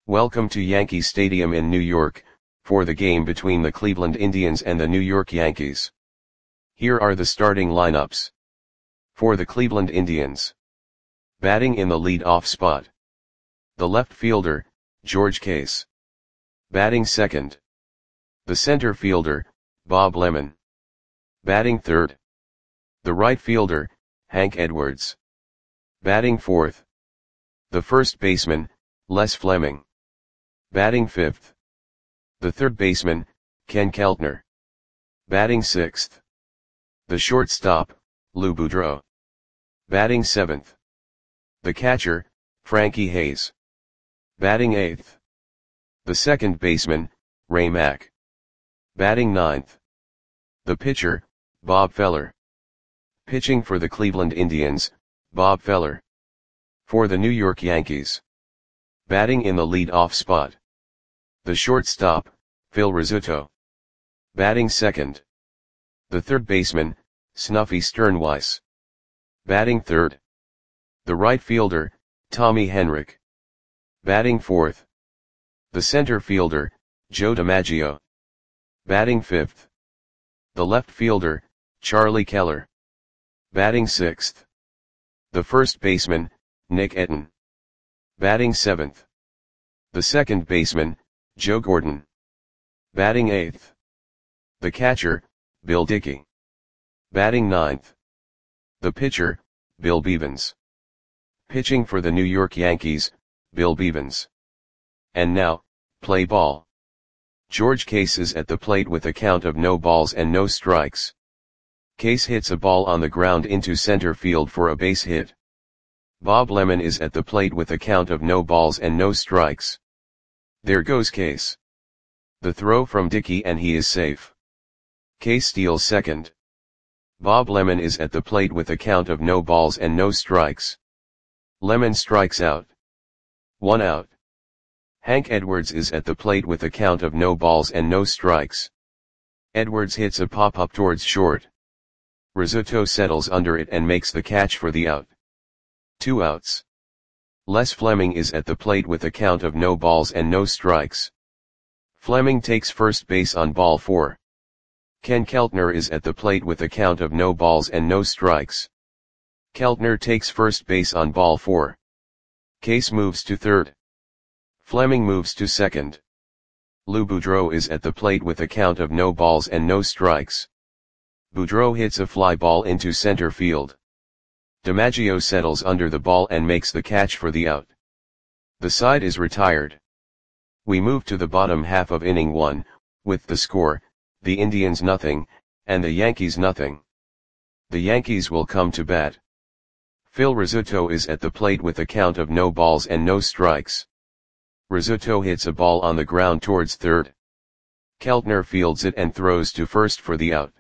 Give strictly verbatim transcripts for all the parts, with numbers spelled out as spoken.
Welcome to Yankee Stadium in New York, for the game between the Cleveland Indians and the New York Yankees. Here are the starting lineups. For the Cleveland Indians. Batting in the lead-off spot. The left fielder, George Case. Batting second. The center fielder, Bob Lemon. Batting third. The right fielder, Hank Edwards. Batting fourth. The first baseman, Les Fleming. Batting fifth. The third baseman, Ken Keltner. Batting sixth. The shortstop, Lou Boudreau. Batting seventh. The catcher, Frankie Hayes. Batting eighth. The second baseman, Ray Mack. Batting ninth. The pitcher, Bob Feller. Pitching for the Cleveland Indians, Bob Feller. For the New York Yankees. Batting in the lead-off spot. The shortstop, Phil Rizzuto. Batting second. The third baseman, Snuffy Sternweiss. Batting third. The right fielder, Tommy Henrich. Batting fourth. The center fielder, Joe DiMaggio. Batting fifth. The left fielder, Charlie Keller. Batting sixth. The first baseman, Nick Etten. Batting seventh. The second baseman, Joe Gordon. Batting eighth. The catcher, Bill Dickey. Batting ninth. The pitcher, Bill Bevens. Pitching for the New York Yankees, Bill Bevens. And now, play ball. George Case is at the plate with a count of no balls and no strikes. Case hits a ball on the ground into center field for a base hit. Bob Lemon is at the plate with a count of no balls and no strikes. There goes Case. The throw from Dickey and he is safe. Case steals second. Bob Lemon is at the plate with a count of no balls and no strikes. Lemon strikes out. One out. Hank Edwards is at the plate with a count of no balls and no strikes. Edwards hits a pop-up towards short. Rizzuto settles under it and makes the catch for the out. Two outs. Les Fleming is at the plate with a count of no balls and no strikes. Fleming takes first base on ball four. Ken Keltner is at the plate with a count of no balls and no strikes. Keltner takes first base on ball four. Case moves to third. Fleming moves to second. Lou Boudreau is at the plate with a count of no balls and no strikes. Boudreau hits a fly ball into center field. DiMaggio settles under the ball and makes the catch for the out. The side is retired. We move to the bottom half of inning one, with the score, the Indians nothing, and the Yankees nothing. The Yankees will come to bat. Phil Rizzuto is at the plate with a count of no balls and no strikes. Rizzuto hits a ball on the ground towards third. Keltner fields it and throws to first for the out.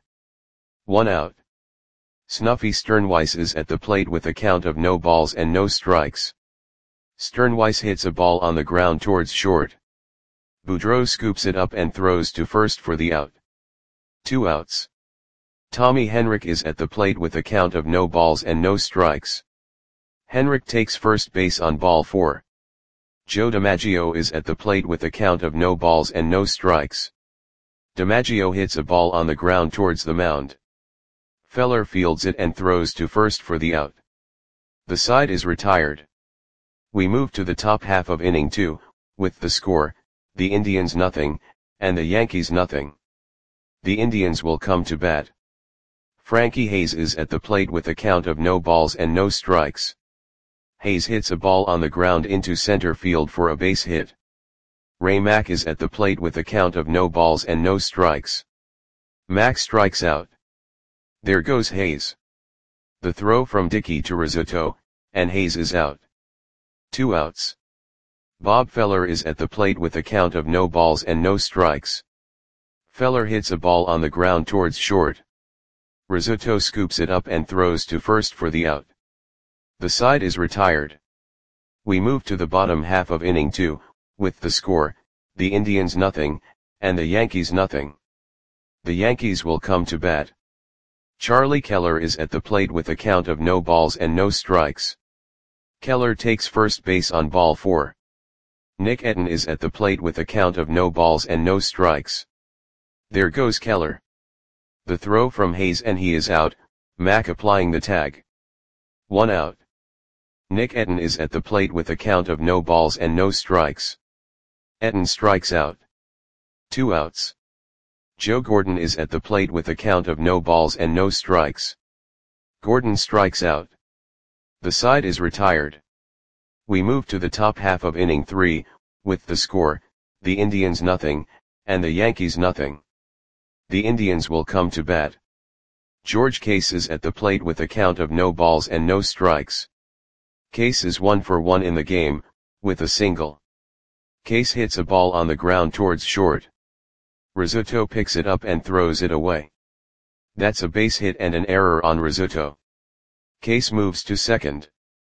One out. Snuffy Sternweiss is at the plate with a count of no balls and no strikes. Sternweiss hits a ball on the ground towards short. Boudreau scoops it up and throws to first for the out. Two outs. Tommy Henrich is at the plate with a count of no balls and no strikes. Henrich takes first base on ball four. Joe DiMaggio is at the plate with a count of no balls and no strikes. DiMaggio hits a ball on the ground towards the mound. Feller fields it and throws to first for the out. The side is retired. We move to the top half of inning two, with the score, the Indians nothing, and the Yankees nothing. The Indians will come to bat. Frankie Hayes is at the plate with a count of no balls and no strikes. Hayes hits a ball on the ground into center field for a base hit. Ray Mack is at the plate with a count of no balls and no strikes. Mack strikes out. There goes Hayes. The throw from Dickey to Rizzuto, and Hayes is out. Two outs. Bob Feller is at the plate with a count of no balls and no strikes. Feller hits a ball on the ground towards short. Rizzuto scoops it up and throws to first for the out. The side is retired. We move to the bottom half of inning two, with the score, the Indians nothing, and the Yankees nothing. The Yankees will come to bat. Charlie Keller is at the plate with a count of no balls and no strikes. Keller takes first base on ball four. Nick Etten is at the plate with a count of no balls and no strikes. There goes Keller. The throw from Hayes and he is out, Mack applying the tag. One out. Nick Etten is at the plate with a count of no balls and no strikes. Etten strikes out. Two outs. Joe Gordon is at the plate with a count of no balls and no strikes. Gordon strikes out. The side is retired. We move to the top half of inning three, with the score, the Indians nothing, and the Yankees nothing. The Indians will come to bat. George Case is at the plate with a count of no balls and no strikes. Case is one for one in the game, with a single. Case hits a ball on the ground towards short. Rizzuto picks it up and throws it away. That's a base hit and an error on Rizzuto. Case moves to second.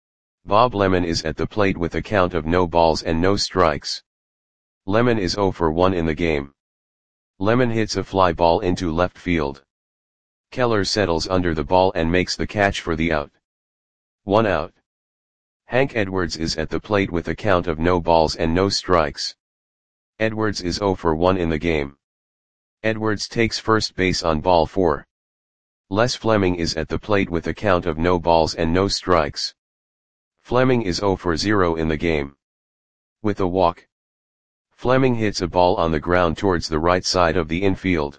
Bob Lemon is at the plate with a count of no balls and no strikes. Lemon is oh for one in the game. Lemon hits a fly ball into left field. Keller settles under the ball and makes the catch for the out. One out. Hank Edwards is at the plate with a count of no balls and no strikes. Edwards is oh for one in the game. Edwards takes first base on ball four. Les Fleming is at the plate with a count of no balls and no strikes. Fleming is oh for zero in the game. With a walk. Fleming hits a ball on the ground towards the right side of the infield.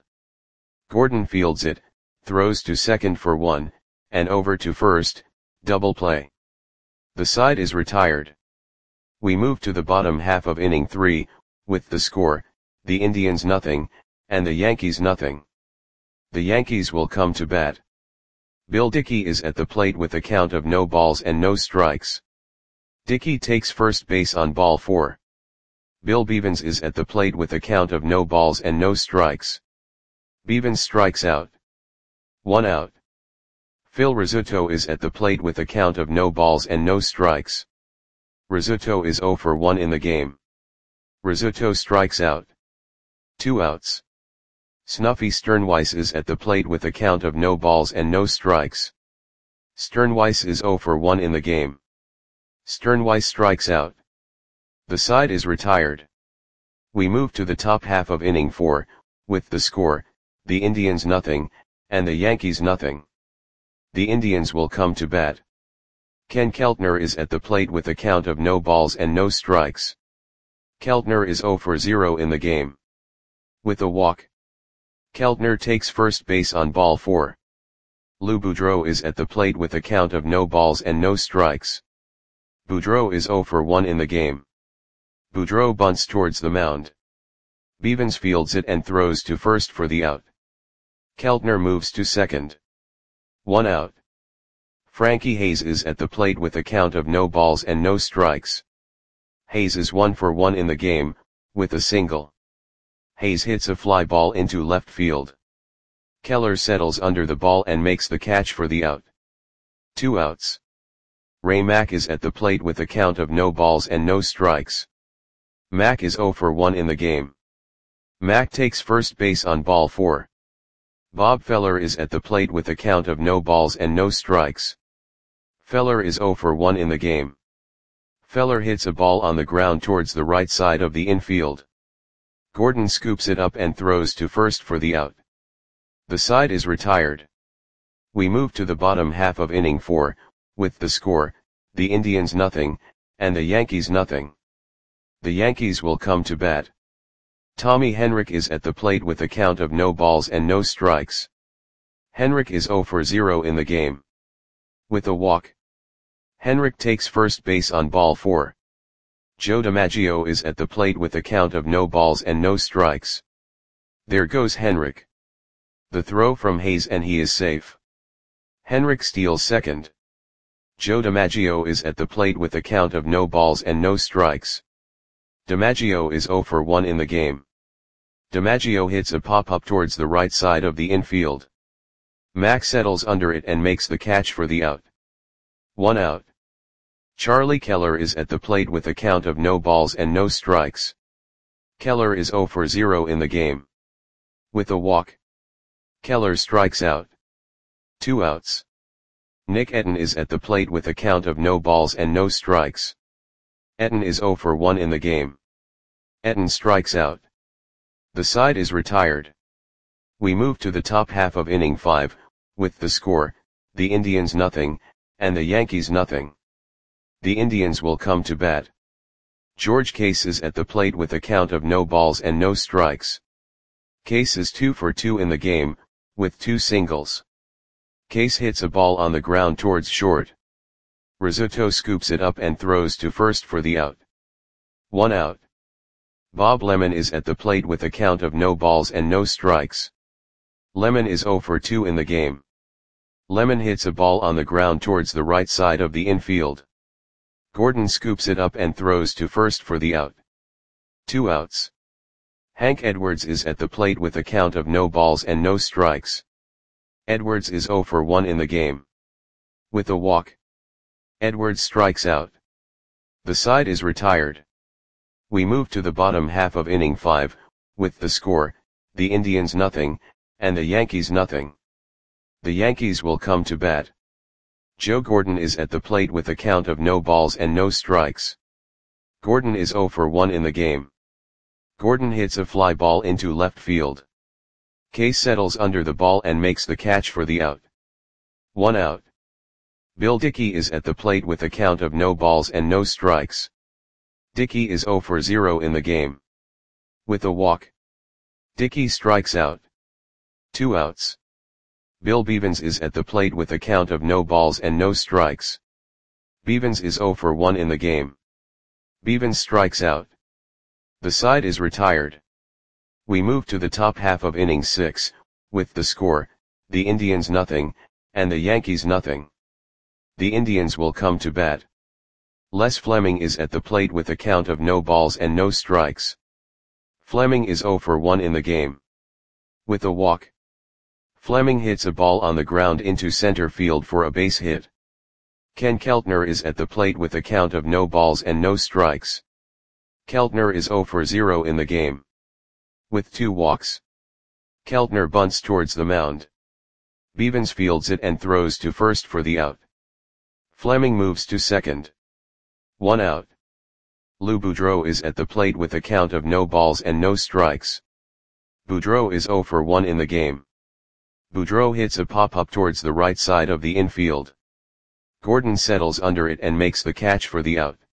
Gordon fields it, throws to second for one, and over to first, double play. The side is retired. We move to the bottom half of inning three, with the score, the Indians nothing, and the Yankees nothing. The Yankees will come to bat. Bill Dickey is at the plate with a count of no balls and no strikes. Dickey takes first base on ball four. Bill Bevens is at the plate with a count of no balls and no strikes. Bevens strikes out. One out. Phil Rizzuto is at the plate with a count of no balls and no strikes. Rizzuto is oh for one in the game. Rizzuto strikes out. Two outs. Snuffy Sternweiss is at the plate with a count of no balls and no strikes. Sternweiss is oh for one in the game. Sternweiss strikes out. The side is retired. We move to the top half of inning four, with the score, the Indians nothing, and the Yankees nothing. The Indians will come to bat. Ken Keltner is at the plate with a count of no balls and no strikes. Keltner is oh for zero in the game. With a walk. Keltner takes first base on ball four. Lou Boudreau is at the plate with a count of no balls and no strikes. Boudreau is oh for one in the game. Boudreau bunts towards the mound. Bevens fields it and throws to first for the out. Keltner moves to second. One out. Frankie Hayes is at the plate with a count of no balls and no strikes. Hayes is one for one in the game, with a single. Hayes hits a fly ball into left field. Keller settles under the ball and makes the catch for the out. Two outs. Ray Mack is at the plate with a count of no balls and no strikes. Mack is oh for one in the game. Mack takes first base on ball four. Bob Feller is at the plate with a count of no balls and no strikes. Feller is oh for one in the game. Feller hits a ball on the ground towards the right side of the infield. Gordon scoops it up and throws to first for the out. The side is retired. We move to the bottom half of inning four, with the score, the Indians nothing, and the Yankees nothing. The Yankees will come to bat. Tommy Henrich is at the plate with a count of no balls and no strikes. Henrich is oh for zero in the game. With a walk. Henrich takes first base on ball four. Joe DiMaggio is at the plate with a count of no balls and no strikes. There goes Henrich. The throw from Hayes and he is safe. Henrich steals second. Joe DiMaggio is at the plate with a count of no balls and no strikes. DiMaggio is oh for one in the game. DiMaggio hits a pop-up towards the right side of the infield. Mack settles under it and makes the catch for the out. One out. Charlie Keller is at the plate with a count of no balls and no strikes. Keller is oh for zero in the game. With a walk. Keller strikes out. Two outs. Nick Etten is at the plate with a count of no balls and no strikes. Etten is oh for one in the game. Etten strikes out. The side is retired. We move to the top half of inning five, with the score, the Indians nothing, and the Yankees nothing. The Indians will come to bat. George Case is at the plate with a count of no balls and no strikes. Case is two for two in the game, with two singles. Case hits a ball on the ground towards short. Rizzuto scoops it up and throws to first for the out. One out. Bob Lemon is at the plate with a count of no balls and no strikes. Lemon is zero for two in the game. Lemon hits a ball on the ground towards the right side of the infield. Gordon scoops it up and throws to first for the out. Two outs. Hank Edwards is at the plate with a count of no balls and no strikes. Edwards is zero for one in the game. With a walk, Edwards strikes out. The side is retired. We move to the bottom half of inning five, with the score, the Indians nothing, and the Yankees nothing. The Yankees will come to bat. Joe Gordon is at the plate with a count of no balls and no strikes. Gordon is zero for one in the game. Gordon hits a fly ball into left field. Case settles under the ball and makes the catch for the out. One out. Bill Dickey is at the plate with a count of no balls and no strikes. Dickey is zero for zero in the game. With a walk, Dickey strikes out. Two outs. Bill Bevens is at the plate with a count of no balls and no strikes. Bevens is zero for one in the game. Bevens strikes out. The side is retired. We move to the top half of inning six, with the score, the Indians nothing, and the Yankees nothing. The Indians will come to bat. Les Fleming is at the plate with a count of no balls and no strikes. Fleming is zero for one in the game. With a walk, Fleming hits a ball on the ground into center field for a base hit. Ken Keltner is at the plate with a count of no balls and no strikes. Keltner is zero for zero in the game. With two walks, Keltner bunts towards the mound. Bevens fields it and throws to first for the out. Fleming moves to second. One out. Lou Boudreau is at the plate with a count of no balls and no strikes. Boudreau is zero for one in the game. Boudreau hits a pop-up towards the right side of the infield. Gordon settles under it and makes the catch for the out.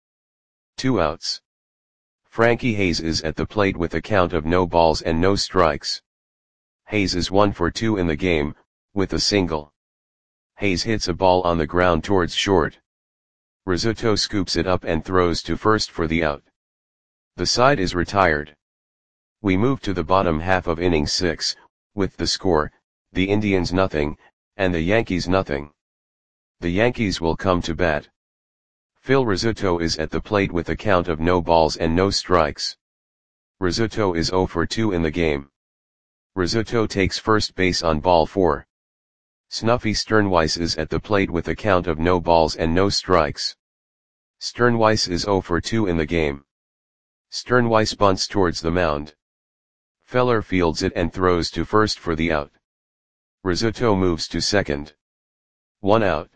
Two outs. Frankie Hayes is at the plate with a count of no balls and no strikes. Hayes is one for two in the game, with a single. Hayes hits a ball on the ground towards short. Rizzuto scoops it up and throws to first for the out. The side is retired. We move to the bottom half of inning six, with the score, the Indians nothing, and the Yankees nothing. The Yankees will come to bat. Phil Rizzuto is at the plate with a count of no balls and no strikes. Rizzuto is zero for two in the game. Rizzuto takes first base on ball four. Snuffy Sternweiss is at the plate with a count of no balls and no strikes. Sternweiss is zero for two in the game. Sternweiss bunts towards the mound. Feller fields it and throws to first for the out. Rizzuto moves to second. One out.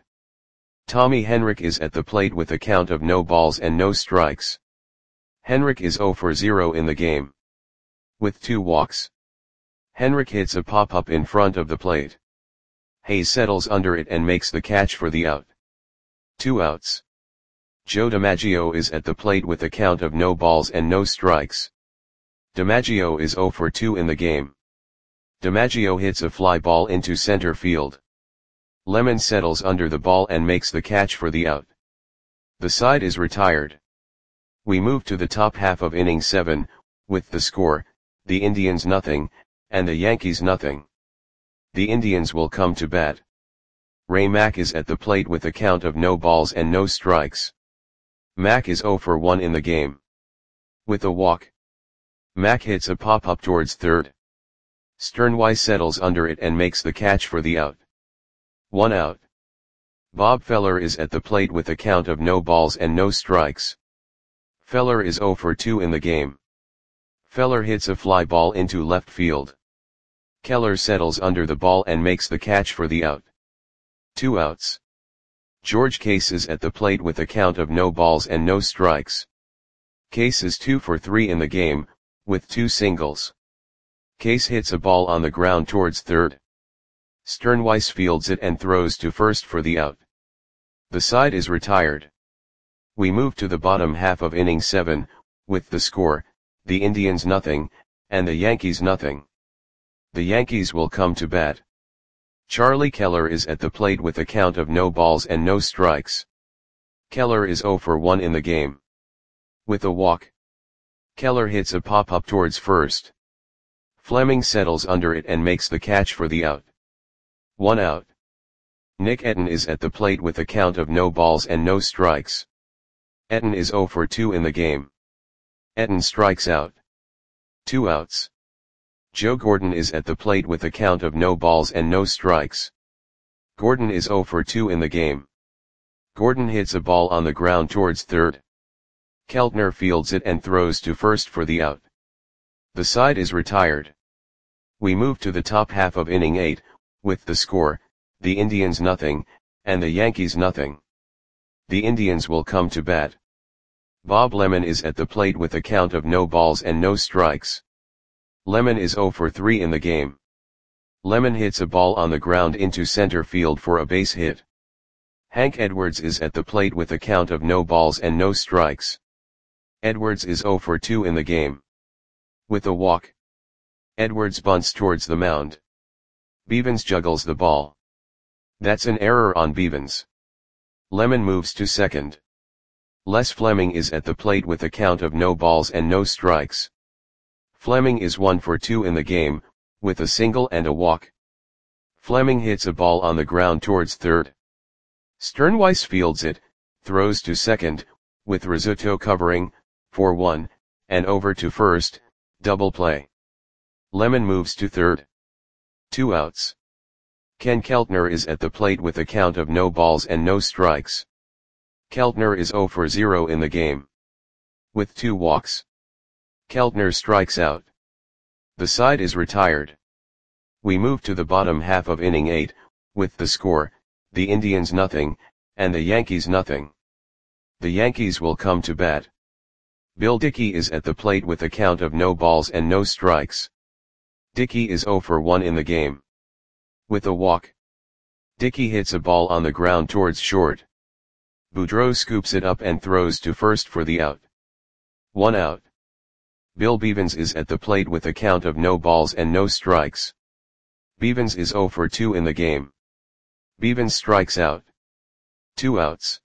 Tommy Henrich is at the plate with a count of no balls and no strikes. Henrich is zero for zero in the game. With two walks, Henrich hits a pop-up in front of the plate. Hayes settles under it and makes the catch for the out. Two outs. Joe DiMaggio is at the plate with a count of no balls and no strikes. DiMaggio is zero for two in the game. DiMaggio hits a fly ball into center field. Lemon settles under the ball and makes the catch for the out. The side is retired. We move to the top half of inning seven, with the score, the Indians nothing, and the Yankees nothing. The Indians will come to bat. Ray Mack is at the plate with a count of no balls and no strikes. Mack is zero for one in the game. With a walk, Mack hits a pop-up towards third. Sternweiss settles under it and makes the catch for the out. One out. Bob Feller is at the plate with a count of no balls and no strikes. Feller is zero for two in the game. Feller hits a fly ball into left field. Keller settles under the ball and makes the catch for the out. Two outs. George Case is at the plate with a count of no balls and no strikes. Case is two for three in the game, with two singles. Case hits a ball on the ground towards third. Sternweiss fields it and throws to first for the out. The side is retired. We move to the bottom half of inning seven, with the score, the Indians nothing, and the Yankees nothing. The Yankees will come to bat. Charlie Keller is at the plate with a count of no balls and no strikes. Keller is oh for one in the game. With a walk. Keller hits a pop-up towards first. Fleming settles under it and makes the catch for the out. One out. Nick Etten is at the plate with a count of no balls and no strikes. Etten is oh for two in the game. Etten strikes out. Two outs. Joe Gordon is at the plate with a count of no balls and no strikes. Gordon is oh for two in the game. Gordon hits a ball on the ground towards third. Keltner fields it and throws to first for the out. The side is retired. We move to the top half of inning eight, with the score, the Indians nothing, and the Yankees nothing. The Indians will come to bat. Bob Lemon is at the plate with a count of no balls and no strikes. Lemon is oh for three in the game. Lemon hits a ball on the ground into center field for a base hit. Hank Edwards is at the plate with a count of no balls and no strikes. Edwards is oh for two in the game. With a walk. Edwards bunts towards the mound. Bevans juggles the ball. That's an error on Bevans. Lemon moves to second. Les Fleming is at the plate with a count of no balls and no strikes. Fleming is one for two in the game, with a single and a walk. Fleming hits a ball on the ground towards third. Sternweiss fields it, throws to second, with Rizzuto covering, for one, and over to first, double play. Lemon moves to third. Two outs. Ken Keltner is at the plate with a count of no balls and no strikes. Keltner is oh for zero in the game. With two walks. Keltner strikes out. The side is retired. We move to the bottom half of inning eight, with the score, the Indians nothing, and the Yankees nothing. The Yankees will come to bat. Bill Dickey is at the plate with a count of no balls and no strikes. Dickey is oh for one in the game. With a walk. Dickey hits a ball on the ground towards short. Boudreau scoops it up and throws to first for the out. One out. Bill Bevans is at the plate with a count of no balls and no strikes. Bevans is oh for two in the game. Bevans strikes out. Two outs.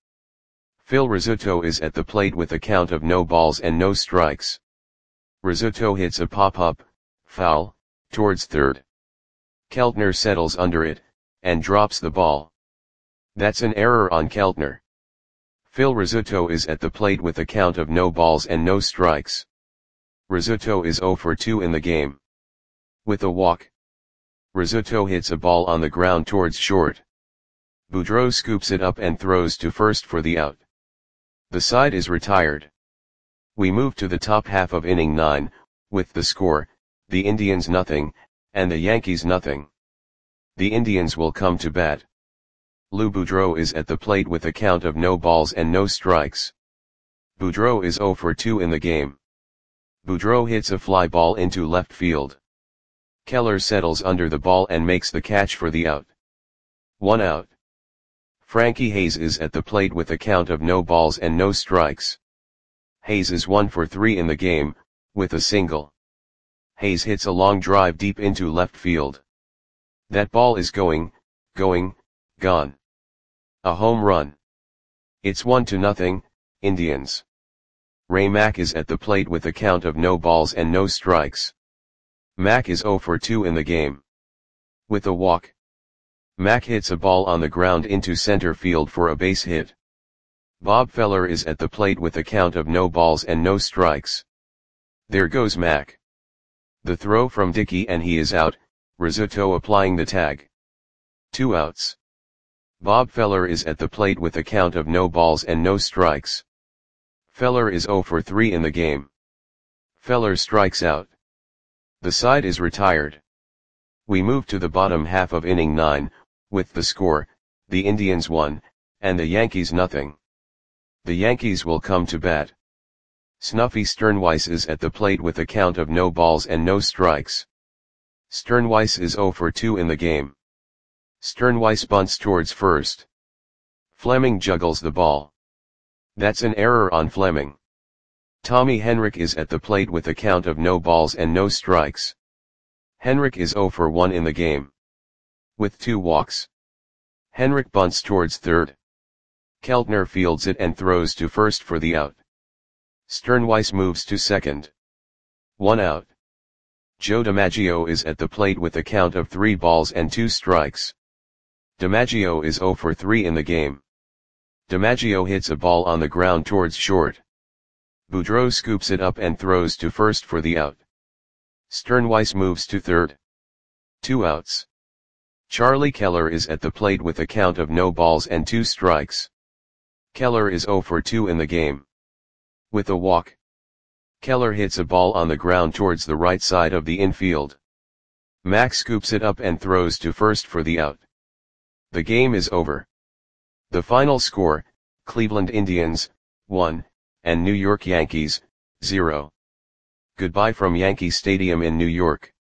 Phil Rizzuto is at the plate with a count of no balls and no strikes. Rizzuto hits a pop-up, foul, towards third. Keltner settles under it, and drops the ball. That's an error on Keltner. Phil Rizzuto is at the plate with a count of no balls and no strikes. Rizzuto is oh for two in the game. With a walk. Rizzuto hits a ball on the ground towards short. Boudreau scoops it up and throws to first for the out. The side is retired. We move to the top half of inning nine, with the score, the Indians nothing, and the Yankees nothing. The Indians will come to bat. Lou Boudreau is at the plate with a count of no balls and no strikes. Boudreau is oh for two in the game. Boudreau hits a fly ball into left field. Keller settles under the ball and makes the catch for the out. One out. Frankie Hayes is at the plate with a count of no balls and no strikes. Hayes is one for three in the game, with a single. Hayes hits a long drive deep into left field. That ball is going, going, gone. A home run. It's one to nothing, Indians. Ray Mack is at the plate with a count of no balls and no strikes. Mack is oh for two in the game. With a walk. Mack hits a ball on the ground into center field for a base hit. Bob Feller is at the plate with a count of no balls and no strikes. There goes Mack. The throw from Dickey and he is out, Rizzuto applying the tag. Two outs. Bob Feller is at the plate with a count of no balls and no strikes. Feller is oh for three in the game. Feller strikes out. The side is retired. We move to the bottom half of inning nine, with the score, the Indians one, and the Yankees nothing. The Yankees will come to bat. Snuffy Sternweiss is at the plate with a count of no balls and no strikes. Sternweiss is zero for two in the game. Sternweiss bunts towards first. Fleming juggles the ball. That's an error on Fleming. Tommy Henrich is at the plate with a count of no balls and no strikes. Henrich is zero for one in the game. With two walks. Henrich bunts towards third. Keltner fields it and throws to first for the out. Sternweiss moves to second. One out. Joe DiMaggio is at the plate with a count of three balls and two strikes. DiMaggio is zero for three in the game. DiMaggio hits a ball on the ground towards short. Boudreau scoops it up and throws to first for the out. Sternweiss moves to third. Two outs. Charlie Keller is at the plate with a count of no balls and two strikes. Keller is zero for two in the game. With a walk. Keller hits a ball on the ground towards the right side of the infield. Mack scoops it up and throws to first for the out. The game is over. The final score, Cleveland Indians, one, and New York Yankees, zero. Goodbye from Yankee Stadium in New York.